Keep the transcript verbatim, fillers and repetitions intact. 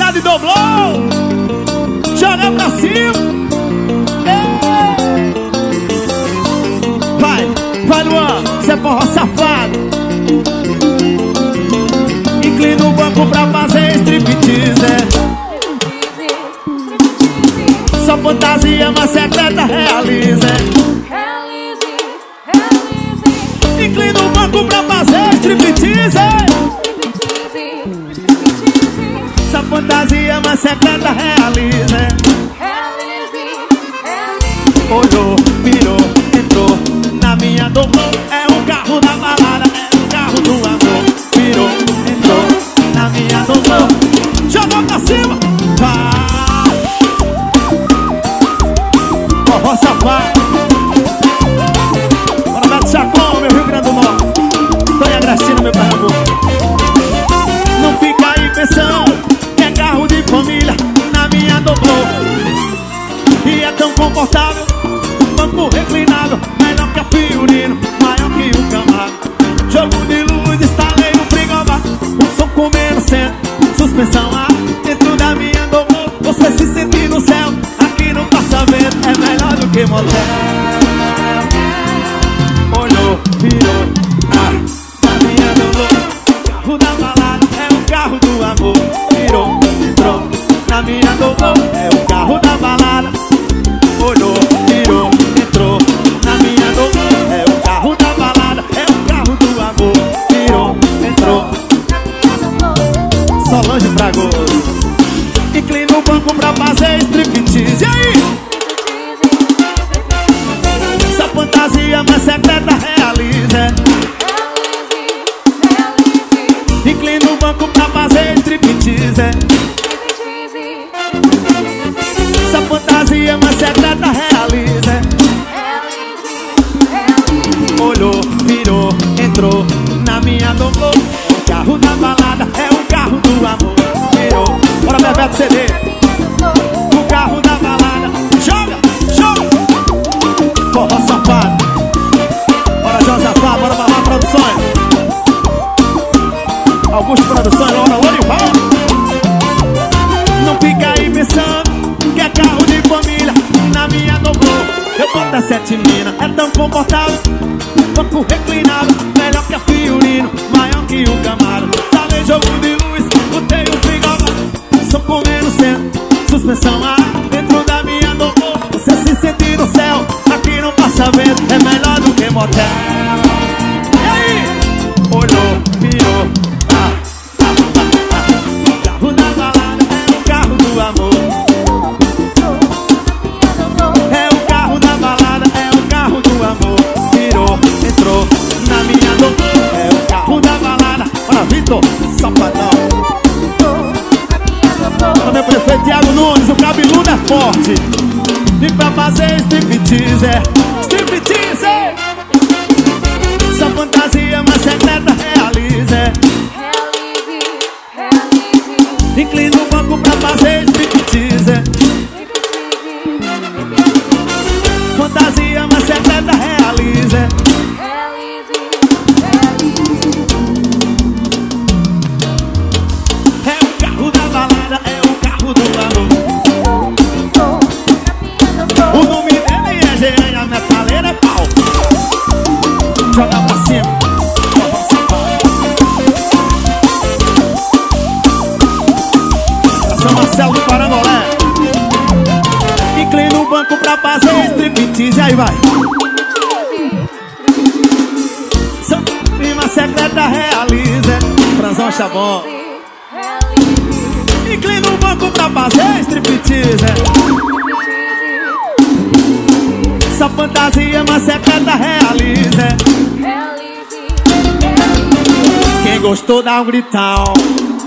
safado e dobrou. Joga pra cima. Ei. Vai, vai Luan, cê é forró safado. Inclina o banco pra fazer striptease. Sua fantasia mais secreta realiza. Inclina o banco pra fazer striptease. Sua fantasia mais secreta realiza. Olhou, virou, entrou na minha dobrou. É o carro da balada, é o carro do amor. Virou, entrou na minha dobrou. Jogou pra cima, vai. Forró safado. Bora Beto Chacon, meu Rio Grande do Norte. Tonha Graxina, meu Pernambuco. Não fica aí pensando que é carro de família na minha dobrou. E é tão confortável, banco reclinável, melhor que a Fiorino, maior que o Camaro. Jogo de luz, instalei no frigobar, o som comendo centro, suspensão ar. Dentro da minha dobrou, você se sente no céu. Aqui não passa vento, é melhor do que motel. Olhou, virou, ah, na minha dobrou. Carro da balada, é o carro do amor. Virou, entrou, na minha dobrou. É o carro da balada. Olhou, virou, entrou na minha dobrou. É o carro da balada, é o carro do amor. Virou, entrou. Solange Fragoso. Inclina o banco pra fazer striptease. E aí? Essa fantasia mais secreta realiza. Inclina o banco pra fazer striptease. Essa fantasia mais secreta realiza. Olhou, virou, entrou na minha dobrou. O carro da balada é o carro do amor. Virou, bora Bebeto C D. O carro da balada. Joga, joga. Forró safado. Bora Josafá, bora Barra Produções. Augusto Produções, bora Lorival. Não fica aí pensando que é carro de família na minha dobrou. Eu boto a sete mina, é tão confortável, banco reclinável, melhor que a Fiorino, maior que o Camaro. Salei jogo de luz, botei o frigobar, som comendo centro, suspensão ar. Dentro da minha dobrou, você se sente no céu. Aqui não passa vento, é melhor do que motel. E aí? Olhou, virou, ah, ah, ah, ah. O carro da balada é o carro do amor. É o carro da balada, é o carro do amor. Virou, entrou na minha dobrou. É o carro da balada. Bora Vitor, safadão. Também prefeito Thiago Nunes, o cabeludo é forte. E pra fazer striptease, é striptease. Essa fantasia mais secreta realiza. Inclina o banco pra fazer striptease. Fantasia mais secreta realiza. É o carro da balada, é o carro do amor. O nome dele é Jean e a metaleira é pau. Joga pra cima. São Marcelo do Parangolé. Inclina o banco pra fazer striptease. Aí vai. São prima secreta realiza. Franzão Chabon. Inclina o banco pra fazer striptease. Essa fantasia mais secreta realiza. Quem gostou dá um gritão.